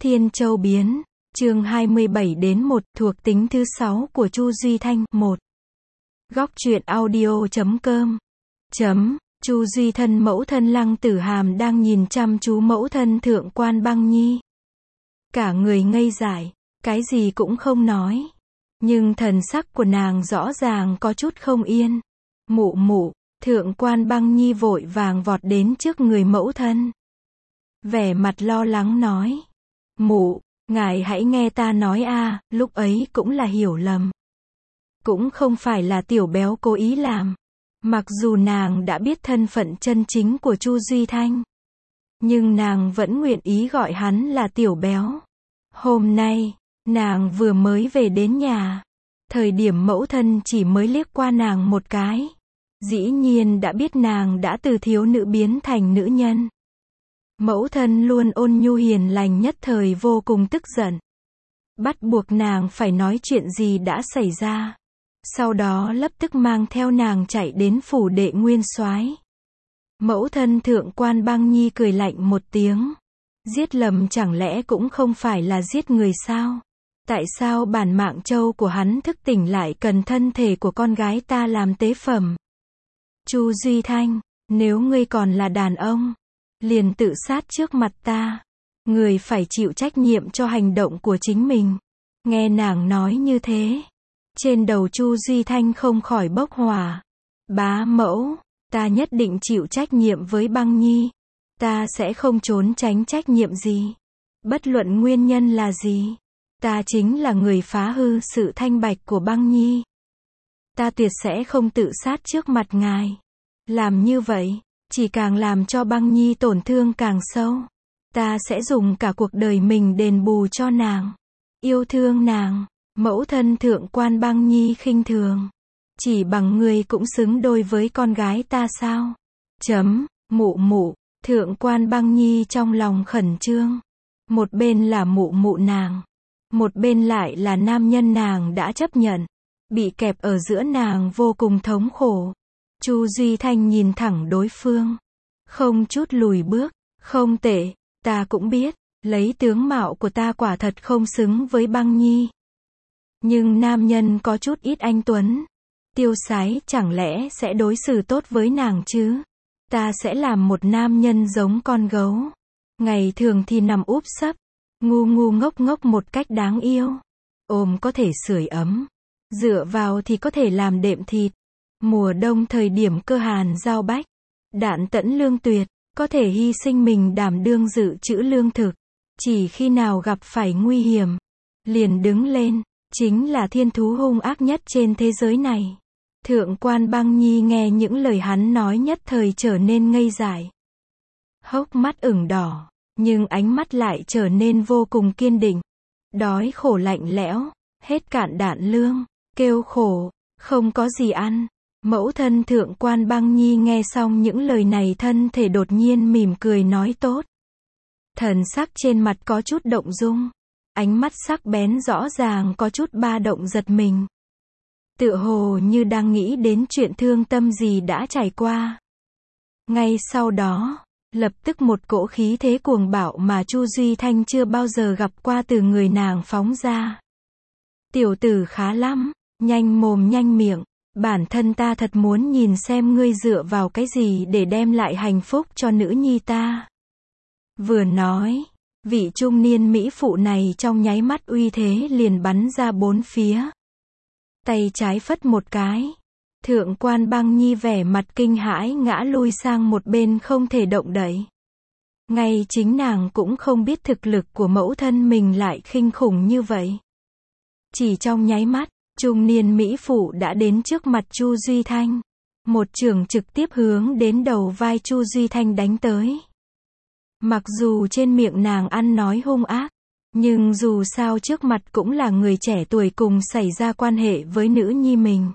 Thiên Châu biến, chương 27 đến 1, thuộc tính thứ 6 của Chu Duy Thanh, 1. Góc truyện audio.com. Chu Duy Thân mẫu thân Lăng Tử Hàm đang nhìn chăm chú mẫu thân Thượng quan Băng Nhi. Cả người ngây dại, cái gì cũng không nói. Nhưng thần sắc của nàng rõ ràng có chút không yên. Mụ mụ, Thượng quan Băng Nhi vội vàng vọt đến trước người mẫu thân. Vẻ mặt lo lắng nói. Mụ, ngài hãy nghe ta nói a, lúc ấy cũng là hiểu lầm. Cũng không phải là tiểu béo cố ý làm. Mặc dù nàng đã biết thân phận chân chính của Chu Duy Thanh, nhưng nàng vẫn nguyện ý gọi hắn là tiểu béo. Hôm nay, nàng vừa mới về đến nhà. Thời điểm mẫu thân chỉ mới liếc qua nàng một cái, dĩ nhiên đã biết nàng đã từ thiếu nữ biến thành nữ nhân. Mẫu thân luôn ôn nhu hiền lành nhất thời vô cùng tức giận. Bắt buộc nàng phải nói chuyện gì đã xảy ra. Sau đó lập tức mang theo nàng chạy đến phủ đệ nguyên soái. Mẫu thân Thượng quan Băng Nhi cười lạnh một tiếng. Giết lầm chẳng lẽ cũng không phải là giết người sao? Tại sao bản mạng châu của hắn thức tỉnh lại cần thân thể của con gái ta làm tế phẩm? Chu Duy Thanh, nếu ngươi còn là đàn ông, liền tự sát trước mặt ta. Người phải chịu trách nhiệm cho hành động của chính mình. Nghe nàng nói như thế, trên đầu Chu Duy Thanh không khỏi bốc hỏa. Bá mẫu, ta nhất định chịu trách nhiệm với Băng Nhi. Ta sẽ không trốn tránh trách nhiệm gì. Bất luận nguyên nhân là gì, ta chính là người phá hư sự thanh bạch của Băng Nhi. Ta tuyệt sẽ không tự sát trước mặt ngài. Làm như vậy, chỉ càng làm cho Băng Nhi tổn thương càng sâu. Ta sẽ dùng cả cuộc đời mình đền bù cho nàng. Yêu thương nàng. Mẫu thân Thượng quan Băng Nhi khinh thường. Chỉ bằng ngươi cũng xứng đôi với con gái ta sao? Mụ mụ, Thượng quan Băng Nhi trong lòng khẩn trương. Một bên là mụ mụ nàng, một bên lại là nam nhân nàng đã chấp nhận. Bị kẹp ở giữa nàng vô cùng thống khổ. Chu Duy Thanh nhìn thẳng đối phương, không chút lùi bước. Không tệ, ta cũng biết, lấy tướng mạo của ta quả thật không xứng với Băng Nhi. Nhưng nam nhân có chút ít anh tuấn, tiêu sái chẳng lẽ sẽ đối xử tốt với nàng chứ? Ta sẽ làm một nam nhân giống con gấu. Ngày thường thì nằm úp sấp, ngu ngu ngốc ngốc một cách đáng yêu. Ôm có thể sưởi ấm, dựa vào thì có thể làm đệm thịt. Mùa đông thời điểm cơ hàn giao bách, đạn tẫn lương tuyệt, có thể hy sinh mình đảm đương dự trữ lương thực. Chỉ khi nào gặp phải nguy hiểm, liền đứng lên. Chính là thiên thú hung ác nhất trên thế giới này. Thượng quan Băng Nhi nghe những lời hắn nói nhất thời trở nên ngây dại. Hốc mắt ửng đỏ, nhưng ánh mắt lại trở nên vô cùng kiên định. Đói khổ lạnh lẽo, hết cạn đạn lương, kêu khổ, không có gì ăn. Mẫu thân Thượng quan Băng Nhi nghe xong những lời này thân thể đột nhiên mỉm cười nói tốt. Thần sắc trên mặt có chút động dung. Ánh mắt sắc bén rõ ràng có chút ba động giật mình. Tựa hồ như đang nghĩ đến chuyện thương tâm gì đã trải qua. Ngay sau đó, lập tức một cỗ khí thế cuồng bạo mà Chu Duy Thanh chưa bao giờ gặp qua từ người nàng phóng ra. Tiểu tử khá lắm, nhanh mồm nhanh miệng, bản thân ta thật muốn nhìn xem ngươi dựa vào cái gì để đem lại hạnh phúc cho nữ nhi ta. Vừa nói, vị trung niên mỹ phụ này trong nháy mắt uy thế liền bắn ra bốn phía. Tay trái phất một cái. Thượng quan Băng Nhi vẻ mặt kinh hãi ngã lui sang một bên không thể động đậy. Ngay chính nàng cũng không biết thực lực của mẫu thân mình lại kinh khủng như vậy. Chỉ trong nháy mắt, trung niên mỹ phụ đã đến trước mặt Chu Duy Thanh. Một chưởng trực tiếp hướng đến đầu vai Chu Duy Thanh đánh tới. Mặc dù trên miệng nàng ăn nói hung ác, nhưng dù sao trước mặt cũng là người trẻ tuổi cùng xảy ra quan hệ với nữ nhi mình.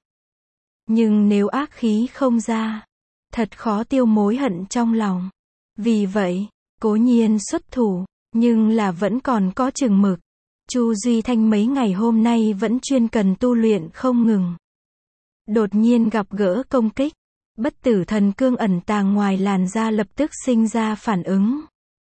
Nhưng nếu ác khí không ra, thật khó tiêu mối hận trong lòng. Vì vậy, cố nhiên xuất thủ, nhưng là vẫn còn có chừng mực. Chu Duy Thanh mấy ngày hôm nay vẫn chuyên cần tu luyện không ngừng. Đột nhiên gặp gỡ công kích, bất tử thần cương ẩn tàng ngoài làn da lập tức sinh ra phản ứng.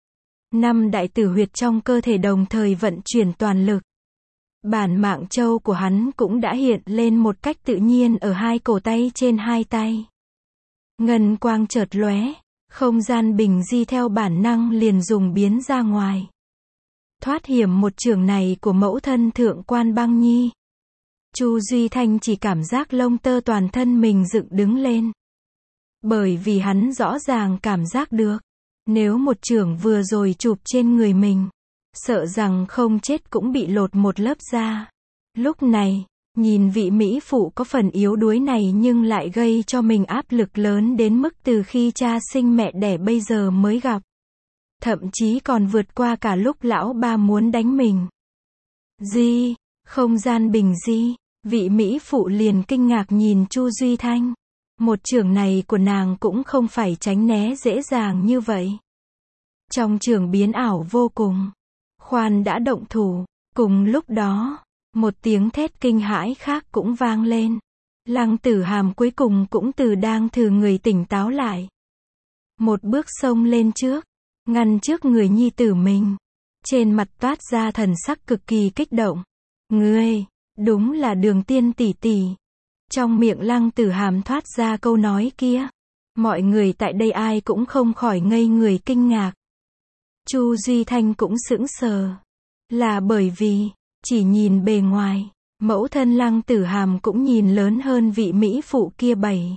5 đại tử huyệt trong cơ thể đồng thời vận chuyển toàn lực. Bản mạng châu của hắn cũng đã hiện lên một cách tự nhiên ở 2 cổ tay trên 2 tay. Ngân quang chợt lóe, không gian bình di theo bản năng liền dùng biến ra ngoài. Thoát hiểm một chưởng này của mẫu thân Thượng Quan Băng Nhi. Chu Duy Thanh chỉ cảm giác lông tơ toàn thân mình dựng đứng lên. Bởi vì hắn rõ ràng cảm giác được, nếu một chưởng vừa rồi chụp trên người mình, sợ rằng không chết cũng bị lột một lớp da. Lúc này, nhìn vị mỹ phụ có phần yếu đuối này nhưng lại gây cho mình áp lực lớn đến mức từ khi cha sinh mẹ đẻ bây giờ mới gặp. Thậm chí còn vượt qua cả lúc lão ba muốn đánh mình. Di, không gian bình di, vị mỹ phụ liền kinh ngạc nhìn Chu Duy Thanh. Một chưởng này của nàng cũng không phải tránh né dễ dàng như vậy. Trong chưởng biến ảo vô cùng. Khoan đã động thủ. Cùng lúc đó, một tiếng thét kinh hãi khác cũng vang lên. Lăng Tử Hàm cuối cùng cũng từ đang thử người tỉnh táo lại. Một bước xông lên trước, ngăn trước người nhi tử mình. Trên mặt toát ra thần sắc cực kỳ kích động. Ngươi, đúng là Đường Tiên tỷ tỷ. Trong miệng Lăng Tử Hàm thoát ra câu nói kia. Mọi người tại đây ai cũng không khỏi ngây người kinh ngạc. Chu Duy Thanh cũng sững sờ. Là bởi vì, chỉ nhìn bề ngoài, mẫu thân Lăng Tử Hàm cũng nhìn lớn hơn vị mỹ phụ kia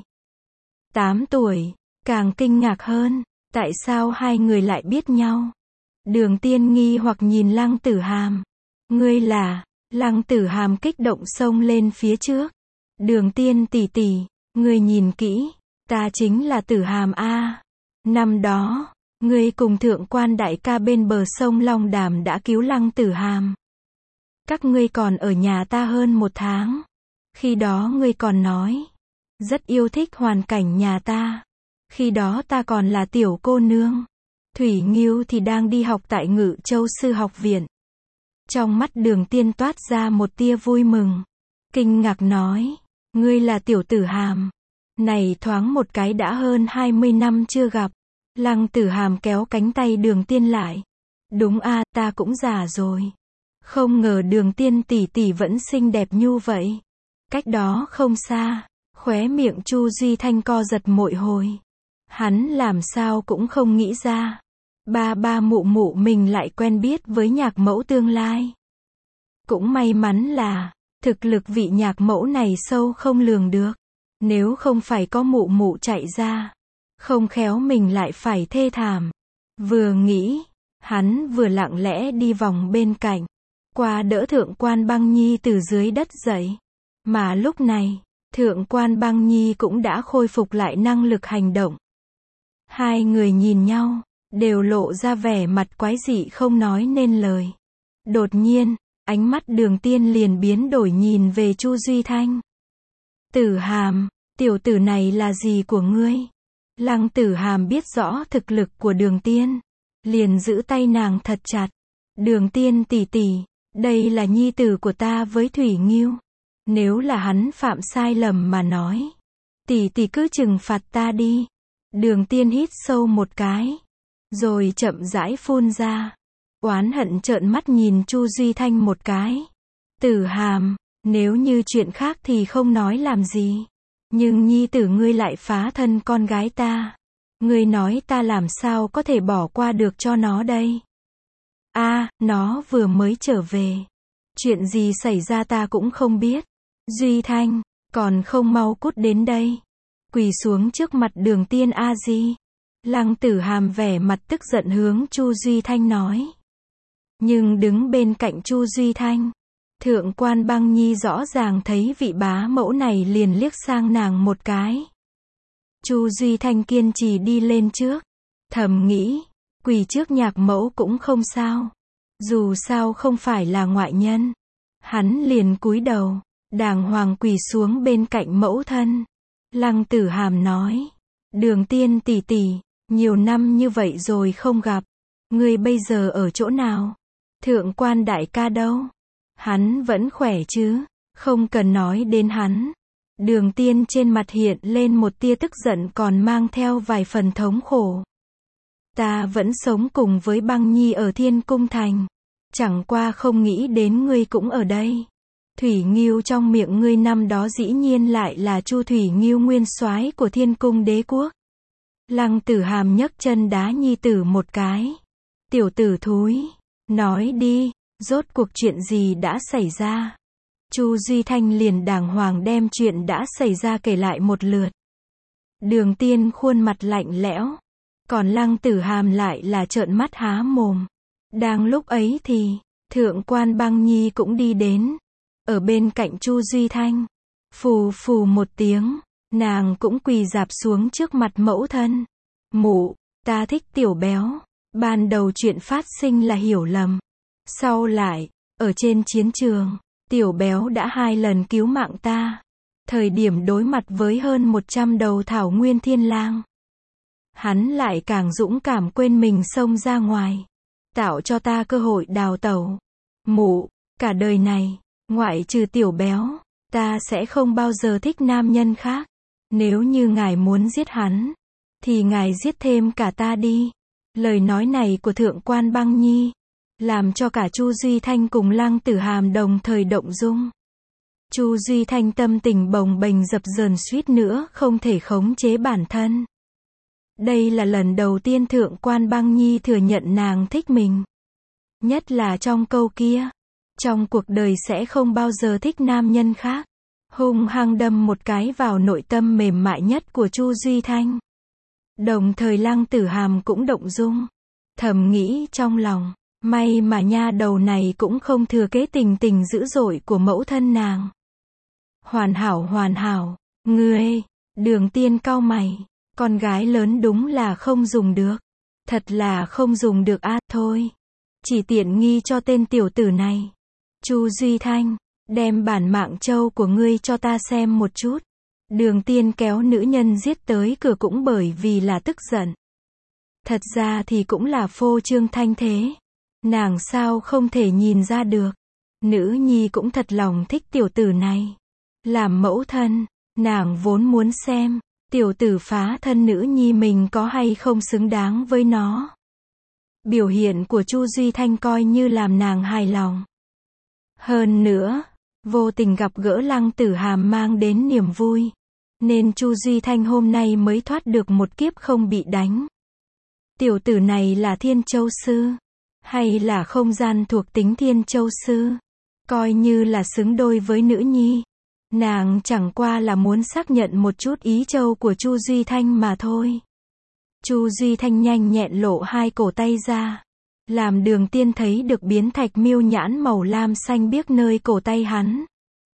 7-8 tuổi. Càng kinh ngạc hơn, tại sao hai người lại biết nhau? Đường Tiên nghi hoặc nhìn Lăng Tử Hàm. Ngươi là? Lăng Tử Hàm kích động xông lên phía trước. Đường Tiên tỷ tỷ, ngươi nhìn kỹ, ta chính là Tử Hàm a. Năm đó, ngươi cùng Thượng Quan đại ca bên bờ sông Long Đàm đã cứu Lăng Tử Hàm. Các ngươi còn ở nhà ta hơn 1 tháng. Khi đó ngươi còn nói, rất yêu thích hoàn cảnh nhà ta. Khi đó ta còn là tiểu cô nương. Thủy Nghiêu thì đang đi học tại Ngự Châu Sư học viện. Trong mắt Đường Tiên toát ra một tia vui mừng. Kinh ngạc nói, ngươi là tiểu Tử Hàm. Này thoáng một cái đã hơn 20 năm chưa gặp. Lăng Tử Hàm kéo cánh tay Đường Tiên lại. Đúng a, ta cũng già rồi. Không ngờ Đường Tiên tỷ tỷ vẫn xinh đẹp như vậy. Cách đó không xa, khóe miệng Chu Duy Thanh co giật mỗi hồi. Hắn làm sao cũng không nghĩ ra. Ba mụ mụ mình lại quen biết với nhạc mẫu tương lai. Cũng may mắn là, thực lực vị nhạc mẫu này sâu không lường được. Nếu không phải có mụ mụ chạy ra, không khéo mình lại phải thê thảm. Vừa nghĩ, hắn vừa lặng lẽ đi vòng bên cạnh, qua đỡ Thượng Quan Băng Nhi từ dưới đất dậy. Mà lúc này, Thượng Quan Băng Nhi cũng đã khôi phục lại năng lực hành động. Hai người nhìn nhau, đều lộ ra vẻ mặt quái dị không nói nên lời. Đột nhiên, ánh mắt Đường Tiên liền biến đổi nhìn về Chu Duy Thanh. Tử Hàm, tiểu tử này là gì của ngươi? Lăng Tử Hàm biết rõ thực lực của Đường Tiên, liền giữ tay nàng thật chặt. Đường Tiên tỷ tỷ, đây là nhi tử của ta với Thủy Nghiêu. Nếu là hắn phạm sai lầm mà nói, tỷ tỷ cứ trừng phạt ta đi. Đường Tiên hít sâu một cái, rồi chậm rãi phun ra. Oán hận trợn mắt nhìn Chu Duy Thanh một cái. Tử Hàm, nếu như chuyện khác thì không nói làm gì. Nhưng nhi tử ngươi lại phá thân con gái ta. Ngươi nói ta làm sao có thể bỏ qua được cho nó đây? Nó vừa mới trở về. Chuyện gì xảy ra ta cũng không biết. Duy Thanh, còn không mau cút đến đây. Quỳ xuống trước mặt Đường Tiên a di. Lăng Tử Hàm vẻ mặt tức giận hướng Chu Duy Thanh nói. Nhưng đứng bên cạnh Chu Duy Thanh, Thượng Quan Băng Nhi rõ ràng thấy vị bá mẫu này liền liếc sang nàng một cái. Chu Duy Thanh kiên trì đi lên trước, thầm nghĩ, quỳ trước nhạc mẫu cũng không sao. Dù sao không phải là ngoại nhân. Hắn liền cúi đầu, đàng hoàng quỳ xuống bên cạnh mẫu thân. Lăng Tử Hàm nói, Đường Tiên tỷ tỷ, nhiều năm như vậy rồi không gặp. Ngươi bây giờ ở chỗ nào? Thượng Quan đại ca đâu? Hắn vẫn khỏe chứ? Không cần nói đến hắn. Đường Tiên trên mặt hiện lên một tia tức giận còn mang theo vài phần thống khổ. Ta vẫn sống cùng với Băng Nhi ở Thiên Cung Thành. Chẳng qua không nghĩ đến ngươi cũng ở đây. Thủy Ngưu trong miệng ngươi năm đó dĩ nhiên lại là Chu Thủy Ngưu nguyên soái của Thiên Cung Đế Quốc. Lăng Tử Hàm nhấc chân đá nhi tử một cái. Tiểu tử thúi, nói đi, rốt cuộc chuyện gì đã xảy ra? Chu Duy Thanh liền đàng hoàng đem chuyện đã xảy ra kể lại một lượt. Đường Tiên khuôn mặt lạnh lẽo, còn Lăng Tử Hàm lại là trợn mắt há mồm. Đang lúc ấy thì, Thượng quan Băng Nhi cũng đi đến, ở bên cạnh Chu Duy Thanh. Phù phù một tiếng, nàng cũng quỳ rạp xuống trước mặt mẫu thân. Mụ, ta thích tiểu béo. Ban đầu chuyện phát sinh là hiểu lầm. Sau lại, ở trên chiến trường, tiểu béo đã 2 lần cứu mạng ta. Thời điểm đối mặt với hơn 100 đầu thảo nguyên thiên lang, hắn lại càng dũng cảm quên mình xông ra ngoài, tạo cho ta cơ hội đào tẩu. Mụ, cả đời này, ngoại trừ tiểu béo, ta sẽ không bao giờ thích nam nhân khác. Nếu như ngài muốn giết hắn, thì ngài giết thêm cả ta đi. Lời nói này của Thượng quan Băng Nhi, làm cho cả Chu Duy Thanh cùng Lăng Tử Hàm đồng thời động dung. Chu Duy Thanh tâm tình bồng bềnh dập dờn suýt nữa không thể khống chế bản thân. Đây là lần đầu tiên Thượng quan Băng Nhi thừa nhận nàng thích mình. Nhất là trong câu kia, trong cuộc đời sẽ không bao giờ thích nam nhân khác. Hung hăng đâm một cái vào nội tâm mềm mại nhất của Chu Duy Thanh. Đồng thời Lăng Tử Hàm cũng động dung, thầm nghĩ trong lòng, may mà nha đầu này cũng không thừa kế tình tình dữ dội của mẫu thân nàng. Hoàn hảo, ngươi, Đường Tiên cau mày, con gái lớn đúng là không dùng được. Thật là không dùng được a, thôi. Chỉ tiện nghi cho tên tiểu tử này. Chu Duy Thanh, đem bản mạng châu của ngươi cho ta xem một chút. Đường Tiên kéo nữ nhân giết tới cửa cũng bởi vì là tức giận. Thật ra thì cũng là phô trương thanh thế. Nàng sao không thể nhìn ra được. Nữ nhi cũng thật lòng thích tiểu tử này. Làm mẫu thân, nàng vốn muốn xem, tiểu tử phá thân nữ nhi mình có hay không xứng đáng với nó. Biểu hiện của Chu Duy Thanh coi như làm nàng hài lòng. Hơn nữa, vô tình gặp gỡ Lăng Tử Hàm mang đến niềm vui, nên Chu Duy Thanh hôm nay mới thoát được một kiếp không bị đánh. Tiểu tử này là Thiên Châu Sư, hay là không gian thuộc tính Thiên Châu Sư, coi như là xứng đôi với nữ nhi. Nàng chẳng qua là muốn xác nhận một chút ý châu của Chu Duy Thanh mà thôi. Chu Duy Thanh nhanh nhẹn lộ 2 cổ tay ra, làm Đường Tiên thấy được biến thạch miêu nhãn màu lam xanh biếc nơi cổ tay hắn.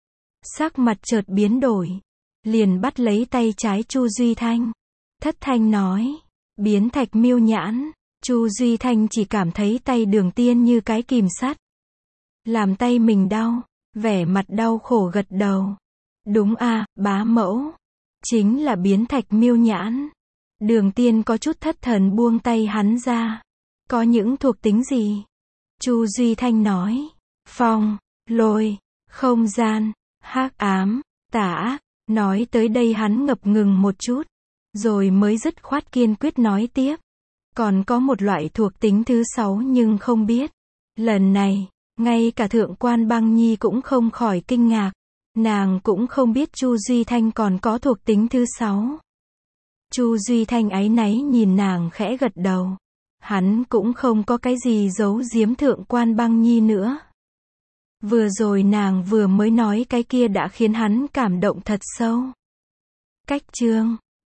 Sắc mặt chợt biến đổi, liền bắt lấy tay trái Chu Duy Thanh, thất thanh nói, biến thạch miêu nhãn. Chu Duy Thanh chỉ cảm thấy tay Đường Tiên như cái kìm sắt, làm tay mình đau, vẻ mặt đau khổ gật đầu. Đúng a, bá mẫu, chính là biến thạch miêu nhãn. Đường Tiên có chút thất thần buông tay hắn ra. Có những thuộc tính gì? Chu Duy Thanh nói, phong, lôi, không gian, hắc ám, tà ác. Nói tới đây hắn ngập ngừng một chút, rồi mới dứt khoát kiên quyết nói tiếp. Còn có một loại thuộc tính thứ 6 nhưng không biết. Lần này, ngay cả Thượng quan Băng Nhi cũng không khỏi kinh ngạc. Nàng cũng không biết Chu Duy Thanh còn có thuộc tính thứ 6. Chu Duy Thanh áy náy nhìn nàng khẽ gật đầu. Hắn cũng không có cái gì giấu giếm Thượng quan Băng Nhi nữa. Vừa rồi nàng vừa mới nói cái kia đã khiến hắn cảm động thật sâu. Cách chương